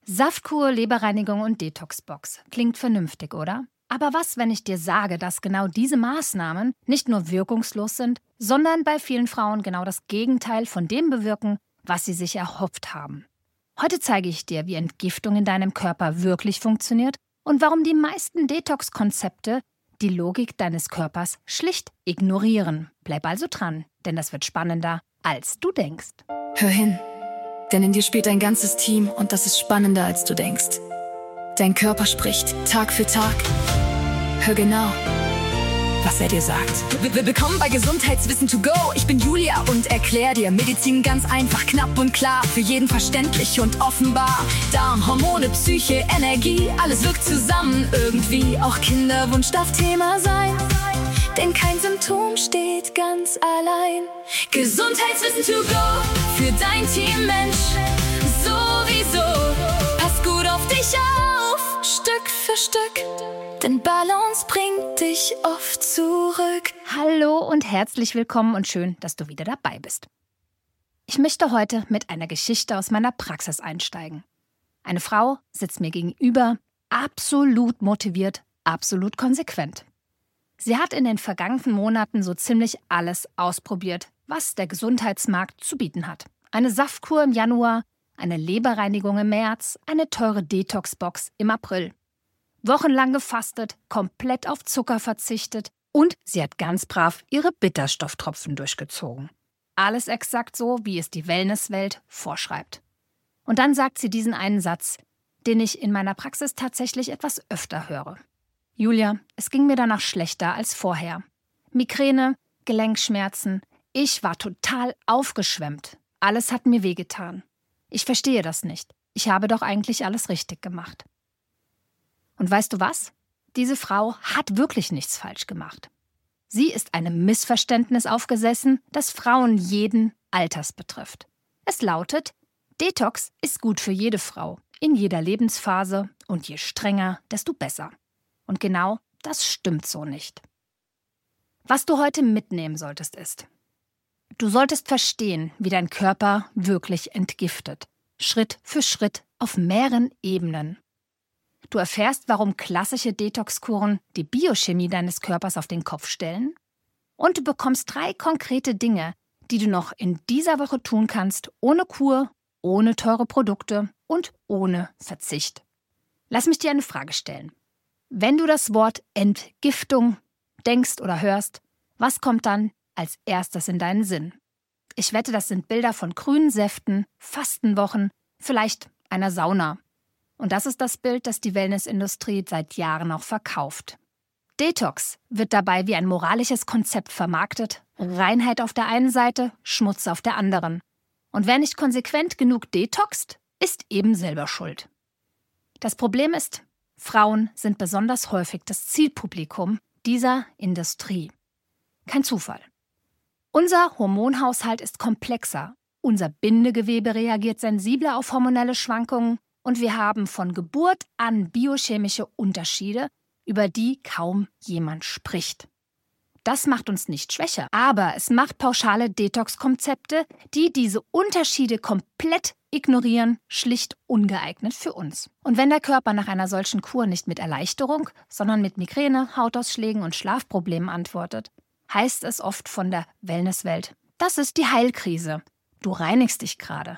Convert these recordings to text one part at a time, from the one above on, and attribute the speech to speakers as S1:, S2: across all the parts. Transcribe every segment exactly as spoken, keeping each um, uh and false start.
S1: Saftkur, Leberreinigung und Detoxbox. Klingt vernünftig, oder? Aber was, wenn ich dir sage, dass genau diese Maßnahmen nicht nur wirkungslos sind, sondern bei vielen Frauen genau das Gegenteil von dem bewirken, was sie sich erhofft haben? Heute zeige ich dir, wie Entgiftung in deinem Körper wirklich funktioniert und warum die meisten Detox-Konzepte die Logik deines Körpers schlicht ignorieren. Bleib also dran, denn das wird spannender, als du denkst.
S2: Hör hin, denn in dir spielt ein ganzes Team und das ist spannender, als du denkst. Dein Körper spricht Tag für Tag. Hör genau, was er dir sagt. Willkommen bei Gesundheitswissen to go. Ich bin Julia und erklär dir Medizin ganz einfach, knapp und klar. Für jeden verständlich und offenbar. Darm, Hormone, Psyche, Energie, alles wirkt zusammen irgendwie. Auch Kinderwunsch darf Thema sein, denn kein Symptom steht ganz allein. Gesundheitswissen to go, für dein Team, Mensch, sowieso. Pass gut auf dich auf, Stück für Stück. Denn Balance bringt dich oft zurück.
S1: Hallo und herzlich willkommen und schön, dass du wieder dabei bist. Ich möchte heute mit einer Geschichte aus meiner Praxis einsteigen. Eine Frau sitzt mir gegenüber, absolut motiviert, absolut konsequent. Sie hat in den vergangenen Monaten so ziemlich alles ausprobiert, was der Gesundheitsmarkt zu bieten hat. Eine Saftkur im Januar, eine Leberreinigung im März, eine teure Detoxbox im April. Wochenlang gefastet, komplett auf Zucker verzichtet und sie hat ganz brav ihre Bitterstofftropfen durchgezogen. Alles exakt so, wie es die Wellnesswelt vorschreibt. Und dann sagt sie diesen einen Satz, den ich in meiner Praxis tatsächlich etwas öfter höre. Julia, es ging mir danach schlechter als vorher. Migräne, Gelenkschmerzen, ich war total aufgeschwemmt. Alles hat mir wehgetan. Ich verstehe das nicht. Ich habe doch eigentlich alles richtig gemacht. Und weißt du was? Diese Frau hat wirklich nichts falsch gemacht. Sie ist einem Missverständnis aufgesessen, das Frauen jeden Alters betrifft. Es lautet, Detox ist gut für jede Frau, in jeder Lebensphase und je strenger, desto besser. Und genau das stimmt so nicht. Was du heute mitnehmen solltest ist, du solltest verstehen, wie dein Körper wirklich entgiftet. Schritt für Schritt auf mehreren Ebenen. Du erfährst, warum klassische Detoxkuren die Biochemie deines Körpers auf den Kopf stellen. Und du bekommst drei konkrete Dinge, die du noch in dieser Woche tun kannst, ohne Kur, ohne teure Produkte und ohne Verzicht. Lass mich dir eine Frage stellen. Wenn du das Wort Entgiftung denkst oder hörst, was kommt dann als erstes in deinen Sinn? Ich wette, das sind Bilder von grünen Säften, Fastenwochen, vielleicht einer Sauna. Und das ist das Bild, das die Wellnessindustrie seit Jahren auch verkauft. Detox wird dabei wie ein moralisches Konzept vermarktet. Reinheit auf der einen Seite, Schmutz auf der anderen. Und wer nicht konsequent genug detoxt, ist eben selber schuld. Das Problem ist, Frauen sind besonders häufig das Zielpublikum dieser Industrie. Kein Zufall. Unser Hormonhaushalt ist komplexer. Unser Bindegewebe reagiert sensibler auf hormonelle Schwankungen. Und wir haben von Geburt an biochemische Unterschiede, über die kaum jemand spricht. Das macht uns nicht schwächer, aber es macht pauschale Detox-Konzepte, die diese Unterschiede komplett ignorieren, schlicht ungeeignet für uns. Und wenn der Körper nach einer solchen Kur nicht mit Erleichterung, sondern mit Migräne, Hautausschlägen und Schlafproblemen antwortet, heißt es oft von der Wellnesswelt, das ist die Heilkrise. Du reinigst dich gerade.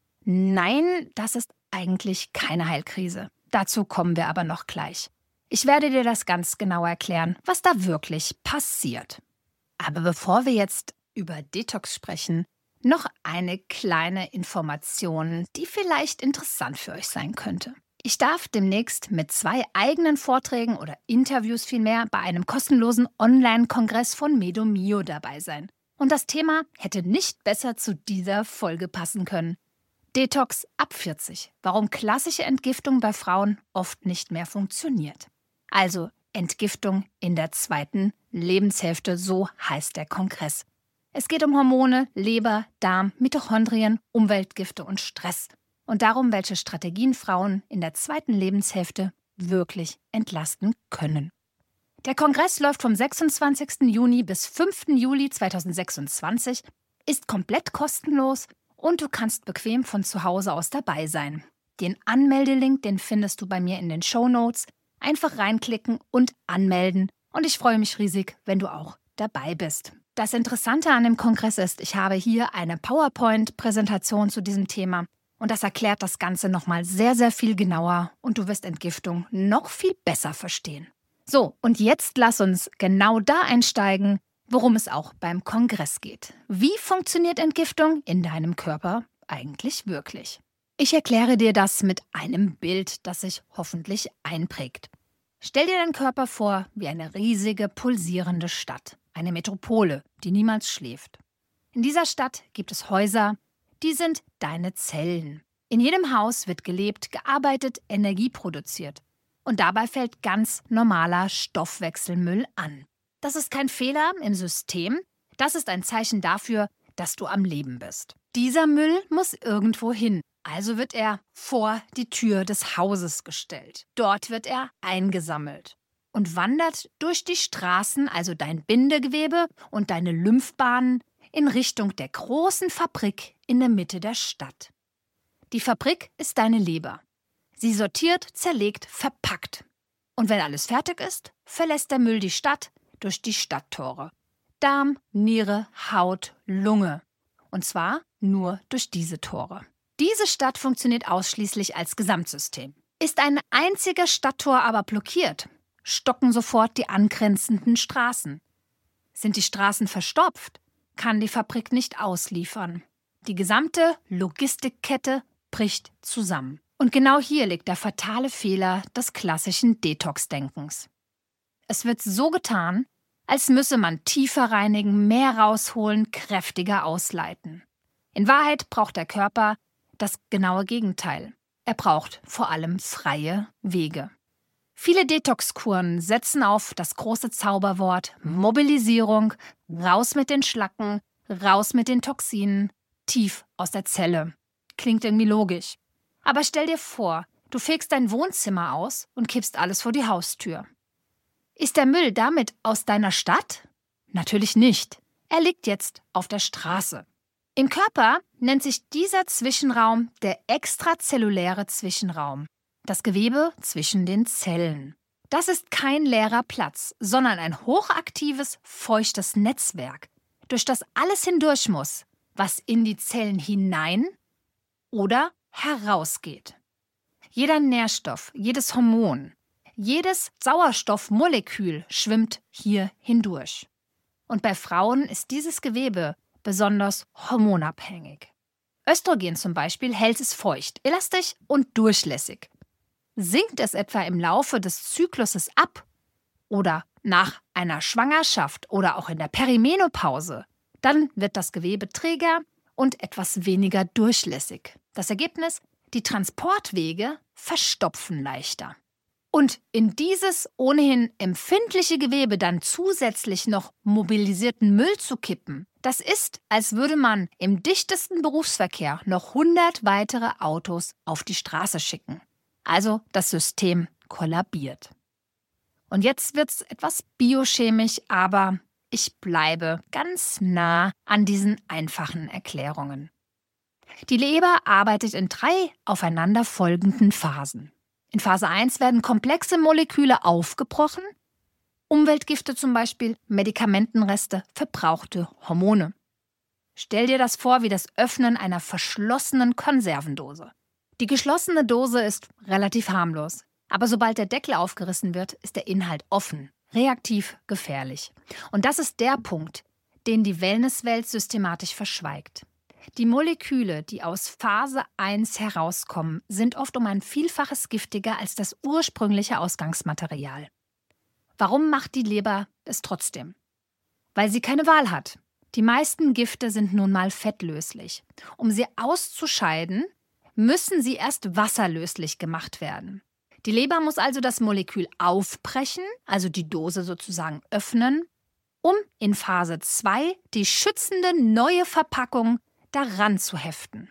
S1: Nein, das ist eigentlich keine Heilkrise. Dazu kommen wir aber noch gleich. Ich werde dir das ganz genau erklären, was da wirklich passiert. Aber bevor wir jetzt über Detox sprechen, noch eine kleine Information, die vielleicht interessant für euch sein könnte. Ich darf demnächst mit zwei eigenen Vorträgen oder Interviews vielmehr bei einem kostenlosen Online-Kongress von Medomio dabei sein. Und das Thema hätte nicht besser zu dieser Folge passen können. Detox ab vierzig. Warum klassische Entgiftung bei Frauen oft nicht mehr funktioniert. Also Entgiftung in der zweiten Lebenshälfte, so heißt der Kongress. Es geht um Hormone, Leber, Darm, Mitochondrien, Umweltgifte und Stress. Und darum, welche Strategien Frauen in der zweiten Lebenshälfte wirklich entlasten können. Der Kongress läuft vom sechsundzwanzigsten Juni bis fünften Juli zweitausendsechsundzwanzig, ist komplett kostenlos und du kannst bequem von zu Hause aus dabei sein. Den Anmeldelink, den findest du bei mir in den Shownotes. Einfach reinklicken und anmelden. Und ich freue mich riesig, wenn du auch dabei bist. Das Interessante an dem Kongress ist, ich habe hier eine PowerPoint-Präsentation zu diesem Thema. Und das erklärt das Ganze nochmal sehr, sehr viel genauer. Und du wirst Entgiftung noch viel besser verstehen. So, und jetzt lass uns genau da einsteigen, worum es auch beim Kongress geht. Wie funktioniert Entgiftung in deinem Körper eigentlich wirklich? Ich erkläre dir das mit einem Bild, das sich hoffentlich einprägt. Stell dir deinen Körper vor wie eine riesige, pulsierende Stadt, eine Metropole, die niemals schläft. In dieser Stadt gibt es Häuser, die sind deine Zellen. In jedem Haus wird gelebt, gearbeitet, Energie produziert. Und dabei fällt ganz normaler Stoffwechselmüll an. Das ist kein Fehler im System, das ist ein Zeichen dafür, dass du am Leben bist. Dieser Müll muss irgendwo hin. Also wird er vor die Tür des Hauses gestellt. Dort wird er eingesammelt und wandert durch die Straßen, also dein Bindegewebe und deine Lymphbahnen, in Richtung der großen Fabrik in der Mitte der Stadt. Die Fabrik ist deine Leber. Sie sortiert, zerlegt, verpackt. Und wenn alles fertig ist, verlässt der Müll die Stadt durch die Stadttore. Darm, Niere, Haut, Lunge. Und zwar nur durch diese Tore. Diese Stadt funktioniert ausschließlich als Gesamtsystem. Ist ein einziger Stadttor aber blockiert, stocken sofort die angrenzenden Straßen. Sind die Straßen verstopft, kann die Fabrik nicht ausliefern. Die gesamte Logistikkette bricht zusammen. Und genau hier liegt der fatale Fehler des klassischen Detox-Denkens. Es wird so getan, als müsse man tiefer reinigen, mehr rausholen, kräftiger ausleiten. In Wahrheit braucht der Körper das genaue Gegenteil. Er braucht vor allem freie Wege. Viele Detox-Kuren setzen auf das große Zauberwort Mobilisierung, raus mit den Schlacken, raus mit den Toxinen, tief aus der Zelle. Klingt irgendwie logisch. Aber stell dir vor, du fegst dein Wohnzimmer aus und kippst alles vor die Haustür. Ist der Müll damit aus deiner Stadt? Natürlich nicht. Er liegt jetzt auf der Straße. Im Körper nennt sich dieser Zwischenraum der extrazelluläre Zwischenraum, das Gewebe zwischen den Zellen. Das ist kein leerer Platz, sondern ein hochaktives, feuchtes Netzwerk, durch das alles hindurch muss, was in die Zellen hinein oder herausgeht. Jeder Nährstoff, jedes Hormon, jedes Sauerstoffmolekül schwimmt hier hindurch. Und bei Frauen ist dieses Gewebe besonders hormonabhängig. Östrogen zum Beispiel hält es feucht, elastisch und durchlässig. Sinkt es etwa im Laufe des Zykluses ab oder nach einer Schwangerschaft oder auch in der Perimenopause, dann wird das Gewebe träger und etwas weniger durchlässig. Das Ergebnis: die Transportwege verstopfen leichter. Und in dieses ohnehin empfindliche Gewebe dann zusätzlich noch mobilisierten Müll zu kippen, das ist, als würde man im dichtesten Berufsverkehr noch hundert weitere Autos auf die Straße schicken. Also das System kollabiert. Und jetzt wird's etwas biochemisch, aber ich bleibe ganz nah an diesen einfachen Erklärungen. Die Leber arbeitet in drei aufeinanderfolgenden Phasen. In Phase eins werden komplexe Moleküle aufgebrochen, Umweltgifte zum Beispiel, Medikamentenreste, verbrauchte Hormone. Stell dir das vor wie das Öffnen einer verschlossenen Konservendose. Die geschlossene Dose ist relativ harmlos, aber sobald der Deckel aufgerissen wird, ist der Inhalt offen, reaktiv, gefährlich. Und das ist der Punkt, den die Wellnesswelt systematisch verschweigt. Die Moleküle, die aus Phase eins herauskommen, sind oft um ein Vielfaches giftiger als das ursprüngliche Ausgangsmaterial. Warum macht die Leber es trotzdem? Weil sie keine Wahl hat. Die meisten Gifte sind nun mal fettlöslich. Um sie auszuscheiden, müssen sie erst wasserlöslich gemacht werden. Die Leber muss also das Molekül aufbrechen, also die Dose sozusagen öffnen, um in Phase zwei die schützende neue Verpackung daran zu heften.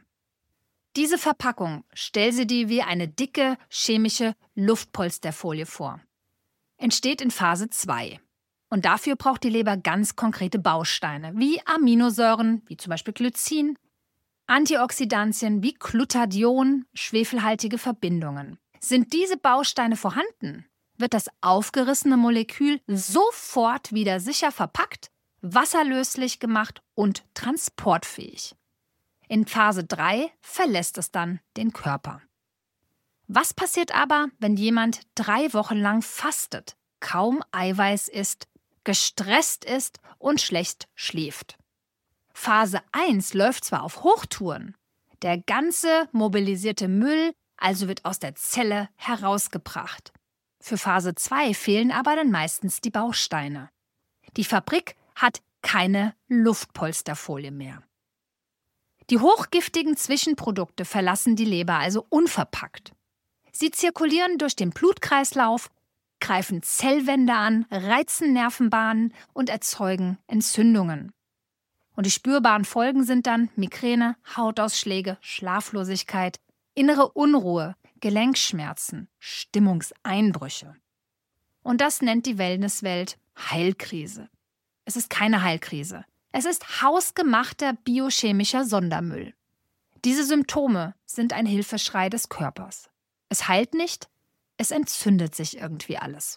S1: Diese Verpackung, stell sie dir wie eine dicke chemische Luftpolsterfolie vor, entsteht in Phase zwei. Und dafür braucht die Leber ganz konkrete Bausteine, wie Aminosäuren, wie zum Beispiel Glycin, Antioxidantien wie Glutathion, schwefelhaltige Verbindungen. Sind diese Bausteine vorhanden, wird das aufgerissene Molekül sofort wieder sicher verpackt, wasserlöslich gemacht und transportfähig. In Phase drei verlässt es dann den Körper. Was passiert aber, wenn jemand drei Wochen lang fastet, kaum Eiweiß isst, gestresst ist und schlecht schläft? Phase eins läuft zwar auf Hochtouren, der ganze mobilisierte Müll also wird aus der Zelle herausgebracht. Für Phase zwei fehlen aber dann meistens die Bausteine. Die Fabrik hat keine Luftpolsterfolie mehr. Die hochgiftigen Zwischenprodukte verlassen die Leber also unverpackt. Sie zirkulieren durch den Blutkreislauf, greifen Zellwände an, reizen Nervenbahnen und erzeugen Entzündungen. Und die spürbaren Folgen sind dann Migräne, Hautausschläge, Schlaflosigkeit, innere Unruhe, Gelenkschmerzen, Stimmungseinbrüche. Und das nennt die Wellnesswelt Heilkrise. Es ist keine Heilkrise. Es ist hausgemachter biochemischer Sondermüll. Diese Symptome sind ein Hilfeschrei des Körpers. Es heilt nicht, es entzündet sich irgendwie alles.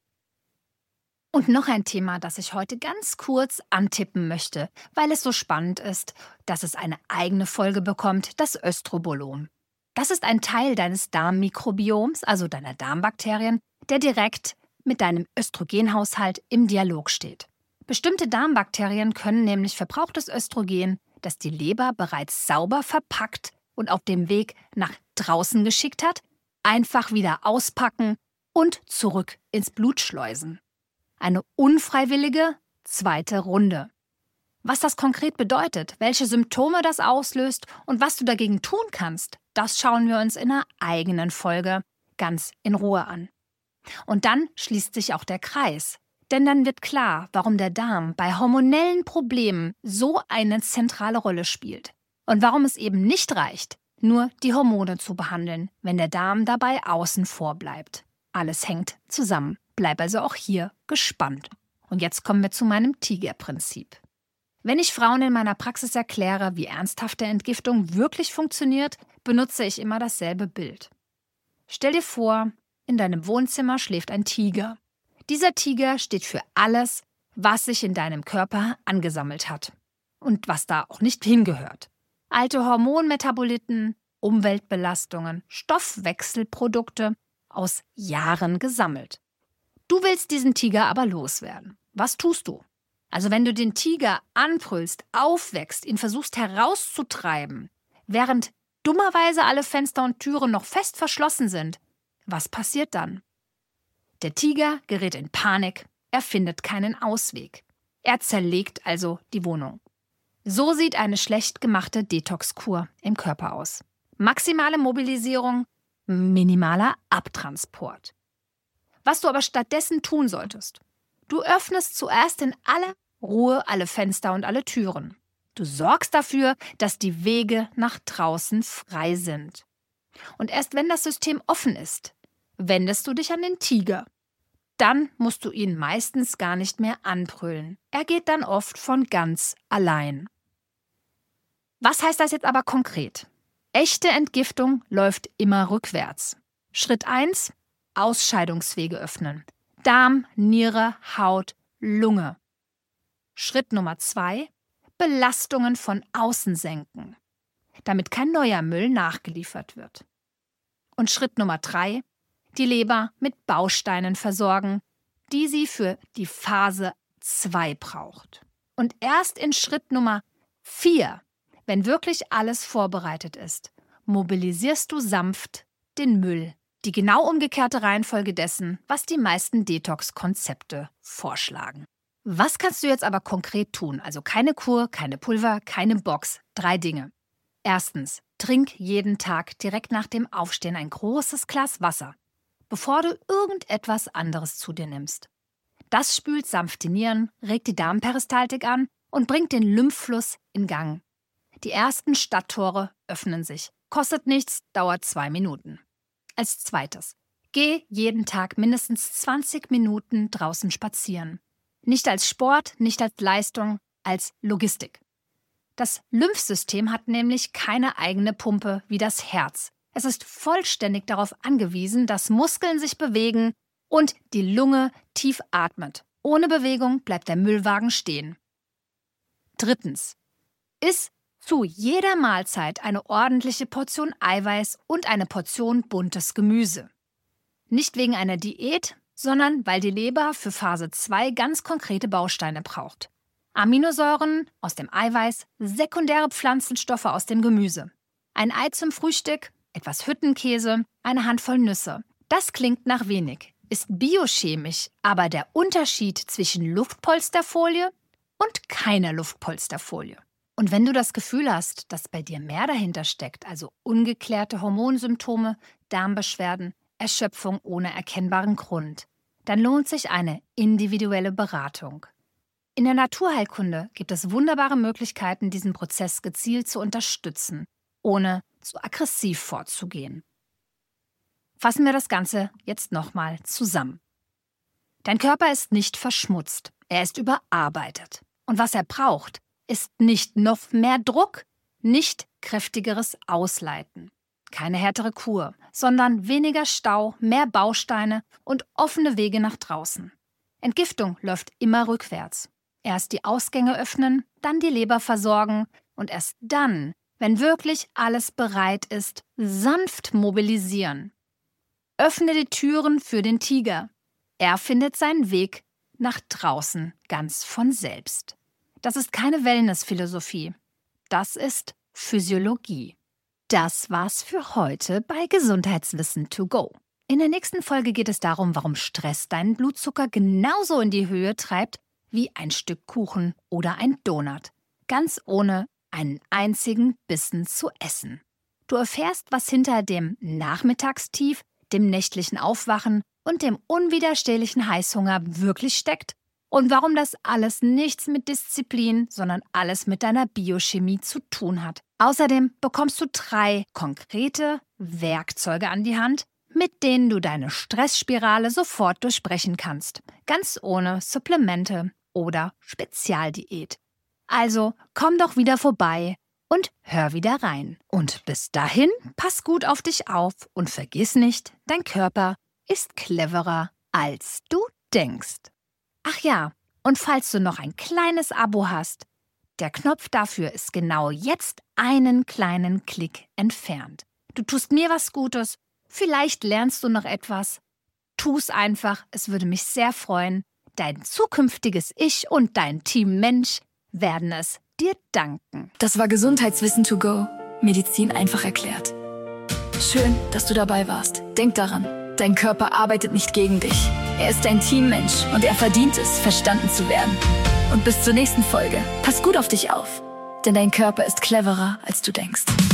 S1: Und noch ein Thema, das ich heute ganz kurz antippen möchte, weil es so spannend ist, dass es eine eigene Folge bekommt, das Östrobolom. Das ist ein Teil deines Darmmikrobioms, also deiner Darmbakterien, der direkt mit deinem Östrogenhaushalt im Dialog steht. Bestimmte Darmbakterien können nämlich verbrauchtes Östrogen, das die Leber bereits sauber verpackt und auf dem Weg nach draußen geschickt hat, einfach wieder auspacken und zurück ins Blut schleusen. Eine unfreiwillige zweite Runde. Was das konkret bedeutet, welche Symptome das auslöst und was du dagegen tun kannst, das schauen wir uns in einer eigenen Folge ganz in Ruhe an. Und dann schließt sich auch der Kreis. Denn dann wird klar, warum der Darm bei hormonellen Problemen so eine zentrale Rolle spielt. Und warum es eben nicht reicht, nur die Hormone zu behandeln, wenn der Darm dabei außen vor bleibt. Alles hängt zusammen. Bleib also auch hier gespannt. Und jetzt kommen wir zu meinem Tigerprinzip. Wenn ich Frauen in meiner Praxis erkläre, wie ernsthafte Entgiftung wirklich funktioniert, benutze ich immer dasselbe Bild. Stell dir vor, in deinem Wohnzimmer schläft ein Tiger. Dieser Tiger steht für alles, was sich in deinem Körper angesammelt hat und was da auch nicht hingehört. Alte Hormonmetaboliten, Umweltbelastungen, Stoffwechselprodukte aus Jahren gesammelt. Du willst diesen Tiger aber loswerden. Was tust du? Also wenn du den Tiger anbrüllst, aufwächst, ihn versuchst herauszutreiben, während dummerweise alle Fenster und Türen noch fest verschlossen sind, was passiert dann? Der Tiger gerät in Panik, er findet keinen Ausweg. Er zerlegt also die Wohnung. So sieht eine schlecht gemachte Detox-Kur im Körper aus. Maximale Mobilisierung, minimaler Abtransport. Was du aber stattdessen tun solltest: Du öffnest zuerst in aller Ruhe alle Fenster und alle Türen. Du sorgst dafür, dass die Wege nach draußen frei sind. Und erst wenn das System offen ist, wendest du dich an den Tiger. Dann musst du ihn meistens gar nicht mehr anbrüllen. Er geht dann oft von ganz allein. Was heißt das jetzt aber konkret? Echte Entgiftung läuft immer rückwärts. Schritt eins: Ausscheidungswege öffnen. Darm, Niere, Haut, Lunge. Schritt Nummer zwei: Belastungen von außen senken, damit kein neuer Müll nachgeliefert wird. Und Schritt Nummer drei: Die Leber mit Bausteinen versorgen, die sie für die Phase zwei braucht. Und erst in Schritt Nummer vier, wenn wirklich alles vorbereitet ist, mobilisierst du sanft den Müll. Die genau umgekehrte Reihenfolge dessen, was die meisten Detox-Konzepte vorschlagen. Was kannst du jetzt aber konkret tun? Also keine Kur, keine Pulver, keine Box. Drei Dinge. Erstens: Trink jeden Tag direkt nach dem Aufstehen ein großes Glas Wasser, bevor du irgendetwas anderes zu dir nimmst. Das spült sanft die Nieren, regt die Darmperistaltik an und bringt den Lymphfluss in Gang. Die ersten Stadttore öffnen sich. Kostet nichts, dauert zwei Minuten. Als zweites: Geh jeden Tag mindestens zwanzig Minuten draußen spazieren. Nicht als Sport, nicht als Leistung, als Logistik. Das Lymphsystem hat nämlich keine eigene Pumpe wie das Herz. Es ist vollständig darauf angewiesen, dass Muskeln sich bewegen und die Lunge tief atmet. Ohne Bewegung bleibt der Müllwagen stehen. Drittens. Iss zu jeder Mahlzeit eine ordentliche Portion Eiweiß und eine Portion buntes Gemüse. Nicht wegen einer Diät, sondern weil die Leber für Phase zwei ganz konkrete Bausteine braucht. Aminosäuren aus dem Eiweiß, sekundäre Pflanzenstoffe aus dem Gemüse. Ein Ei zum Frühstück, etwas Hüttenkäse, eine Handvoll Nüsse. Das klingt nach wenig, ist biochemisch, aber der Unterschied zwischen Luftpolsterfolie und keiner Luftpolsterfolie. Und wenn du das Gefühl hast, dass bei dir mehr dahinter steckt, also ungeklärte Hormonsymptome, Darmbeschwerden, Erschöpfung ohne erkennbaren Grund, dann lohnt sich eine individuelle Beratung. In der Naturheilkunde gibt es wunderbare Möglichkeiten, diesen Prozess gezielt zu unterstützen, ohne zu aggressiv vorzugehen. Fassen wir das Ganze jetzt nochmal zusammen. Dein Körper ist nicht verschmutzt, er ist überarbeitet. Und was er braucht, ist nicht noch mehr Druck, nicht kräftigeres Ausleiten. Keine härtere Kur, sondern weniger Stau, mehr Bausteine und offene Wege nach draußen. Entgiftung läuft immer rückwärts. Erst die Ausgänge öffnen, dann die Leber versorgen und erst dann, wenn wirklich alles bereit ist, sanft mobilisieren. Öffne die Türen für den Tiger. Er findet seinen Weg nach draußen ganz von selbst. Das ist keine Wellness-Philosophie. Das ist Physiologie. Das war's für heute bei Gesundheitswissen to go. In der nächsten Folge geht es darum, warum Stress deinen Blutzucker genauso in die Höhe treibt wie ein Stück Kuchen oder ein Donut, ganz ohne einen einzigen Bissen zu essen. Du erfährst, was hinter dem Nachmittagstief, dem nächtlichen Aufwachen und dem unwiderstehlichen Heißhunger wirklich steckt und warum das alles nichts mit Disziplin, sondern alles mit deiner Biochemie zu tun hat. Außerdem bekommst du drei konkrete Werkzeuge an die Hand, mit denen du deine Stressspirale sofort durchbrechen kannst, ganz ohne Supplemente oder Spezialdiät. Also komm doch wieder vorbei und hör wieder rein. Und bis dahin, pass gut auf dich auf und vergiss nicht, dein Körper ist cleverer, als du denkst. Ach ja, und falls du noch ein kleines Abo hast, der Knopf dafür ist genau jetzt einen kleinen Klick entfernt. Du tust mir was Gutes, vielleicht lernst du noch etwas. Tu's einfach, es würde mich sehr freuen. Dein zukünftiges Ich und dein Team Mensch werden es dir danken.
S2: Das war Gesundheitswissen to go. Medizin einfach erklärt. Schön, dass du dabei warst. Denk daran, dein Körper arbeitet nicht gegen dich. Er ist ein Teammensch und er verdient es, verstanden zu werden. Und bis zur nächsten Folge. Pass gut auf dich auf, denn dein Körper ist cleverer, als du denkst.